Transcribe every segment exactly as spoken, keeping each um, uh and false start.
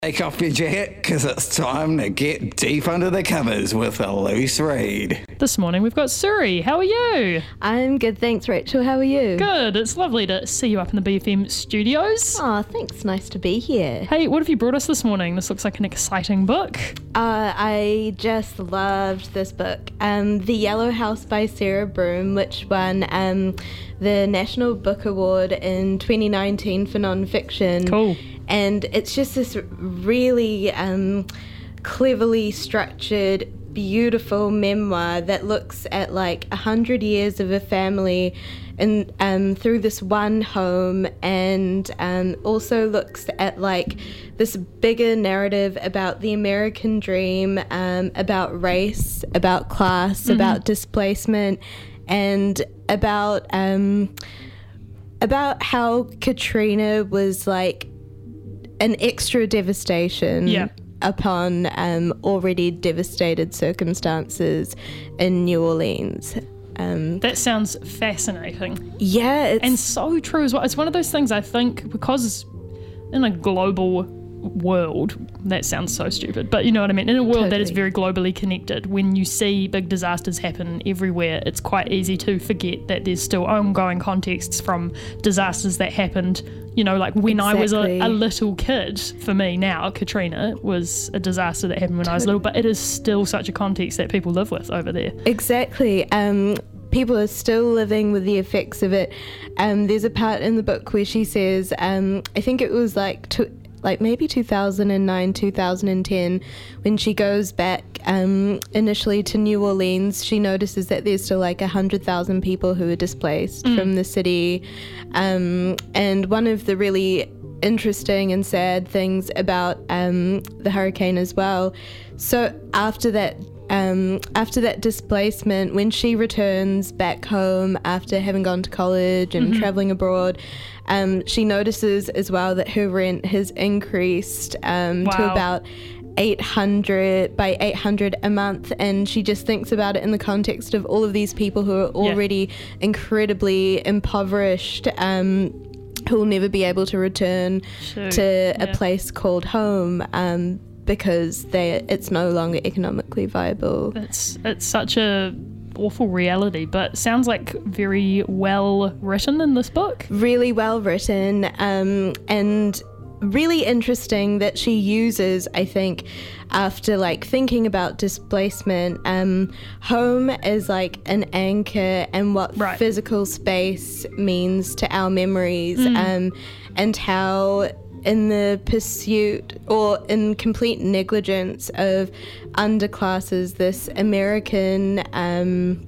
Take off your jacket, because it's time to get deep under the covers with a loose read. This morning we've got Suri. How are you? I'm good, thanks, Rachel. How are you? Good. It's lovely to see you up in the B F M studios. Oh, thanks. Nice to be here. Hey, what have you brought us this morning? This looks like an exciting book. Uh, I just loved this book. Um, The Yellow House by Sarah Broom, which won um, the National Book Award in twenty nineteen for non-fiction. Cool. And it's just this really um, cleverly structured, beautiful memoir that looks at like a hundred years of a family and um, through this one home, and um, also looks at like this bigger narrative about the American dream, um, about race, about class, mm-hmm. about displacement, and about um, about how Katrina was like an extra devastation yeah. upon um, already devastated circumstances in New Orleans. Um, that sounds fascinating. Yeah. It's, and so true as well. It's one of those things I think, because in a global world, that sounds so stupid, but you know what I mean, in a world totally. that is very globally connected, when you see big disasters happen everywhere, it's quite easy to forget that there's still ongoing contexts from disasters that happened, you know, like when exactly. I was a, a little kid. For me now, Katrina was a disaster that happened when totally. I was little, but it is still such a context that people live with over there. Exactly. Um people are still living with the effects of it. Um there's a part in the book where she says, um I think it was like to like maybe two thousand nine, two thousand ten, when she goes back um, initially to New Orleans, she notices that there's still like one hundred thousand people who are displaced mm. from the city. Um, and one of the really interesting and sad things about um, the hurricane as well, so after that Um, after that displacement, when she returns back home after having gone to college and mm-hmm. traveling abroad, um, she notices as well that her rent has increased um, wow. to about eight hundred by eight hundred a month, and she just thinks about it in the context of all of these people who are already yeah. incredibly impoverished, um, who will never be able to return sure. to yeah. a place called home. Um, because they it's no longer economically viable. It's it's such a awful reality, but sounds like very well written in this book. Really well written, um, and really interesting that she uses, I think, after like thinking about displacement, um, home as like an anchor and what right. physical space means to our memories, mm. um, and how in the pursuit or in complete negligence of underclasses, this American, um,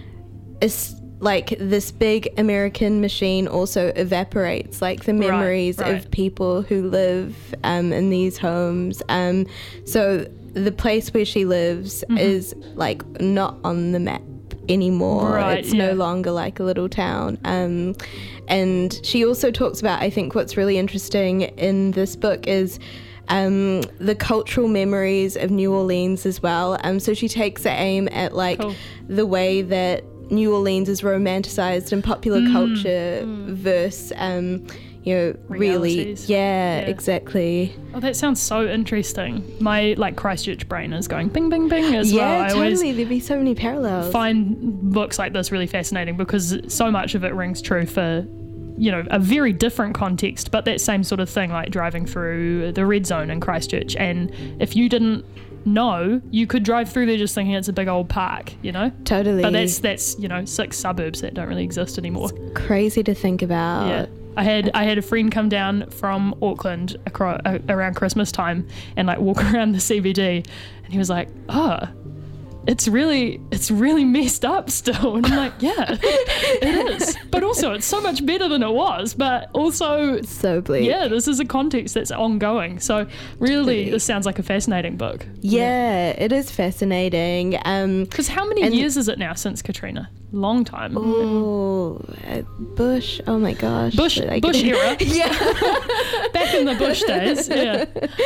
is like this big American machine also evaporates like the memories right, right. of people who live um, in these homes. Um, so the place where she lives mm-hmm. is like not on the map anymore. Right, it's yeah. no longer like a little town. Um, and she also talks about, I think what's really interesting in this book is um, the cultural memories of New Orleans as well. Um, so she takes an aim at like cool. the way that New Orleans is romanticized in popular mm, culture mm. versus um, you know, realities. really, yeah, yeah, exactly. Oh, that sounds so interesting. My like Christchurch brain is going bing, bing, bing as yeah, well. Yeah, I totally. always There'd be so many parallels. Find books like this really fascinating because so much of it rings true for, you know, a very different context, but that same sort of thing, like driving through the red zone in Christchurch. And if you didn't know, you could drive through there just thinking it's a big old park, you know? Totally. But that's, that's you know, six suburbs that don't really exist anymore. It's crazy to think about. Yeah. I had I had a friend come down from Auckland across, uh, around Christmas time and like walk around the C B D, and he was like, oh, it's really it's really messed up still. And I'm like, yeah, it is. But also it's so much better than it was, but also so bleak. Yeah, this is a context that's ongoing. So really totally. This sounds like a fascinating book. Yeah, yeah. It is fascinating. Um, because how many years is it now since Katrina? Long time. Oh, uh, Bush. Oh my gosh. Bush, like, Bush era. Yeah. Back in the Bush days. Yeah.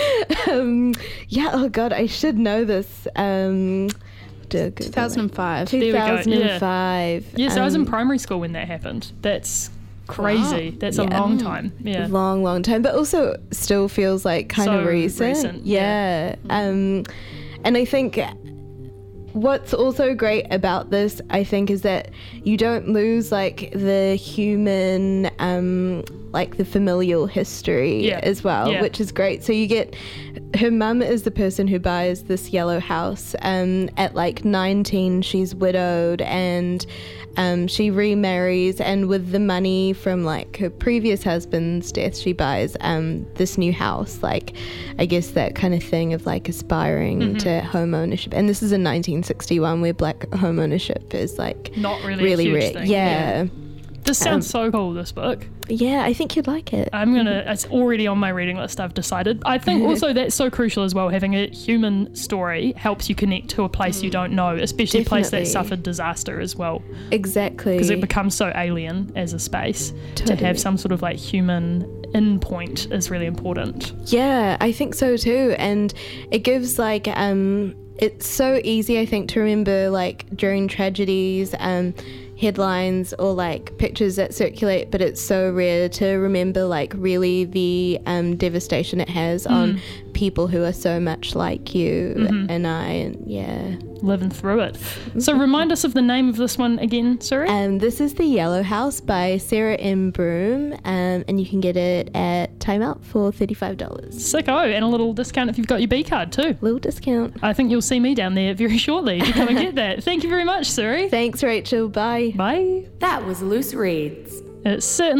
Um, yeah. Oh God, I should know this. Um, two thousand five. two thousand five. Yeah, yeah so um, I was in primary school when that happened. That's Crazy. Wow. That's Yeah. a long time. Yeah. Long, long time, but also still feels like kind So of recent. recent, Yeah. Um, and I think what's also great about this, I think, is that you don't lose like the human, um, like the familial history Yeah. as well, Yeah. which is great. So you get her mum is the person who buys this yellow house. Um, at like nineteen, she's widowed and um, she remarries, and with the money from like her previous husband's death, she buys um, this new house. Like, I guess that kind of thing of like aspiring Mm-hmm. to home ownership. And this is in nineteen sixty-one, where black home ownership is like Not really, really a huge rare. thing. Yeah. This sounds Um, so cool, this book. yeah, I think you'd like it. I'm gonna. It's already on my reading list. I've decided. I think also that's so crucial as well. Having a human story helps you connect to a place you don't know, especially a place that Definitely. suffered disaster as well, Exactly. because it becomes so alien as a space. To Totally. have some sort of like human in point is really important. Yeah, I think so too. And it gives like um it's so easy, I think, to remember like during tragedies, um headlines or like pictures that circulate, but it's so rare to remember like really the um devastation it has on people who are so much like you and I, and yeah. Living through it. So remind us of the name of this one again, sorry. Um, this is The Yellow House by Sarah M. Broom, um, and you can get it at Time Out for thirty-five dollars. Sicko, and a little discount if you've got your B card too. Little discount. I think you'll see me down there very shortly to come and get that. Thank you very much, Suri. Thanks, Rachel. Bye. Bye. That was Loose Reads. It's certainly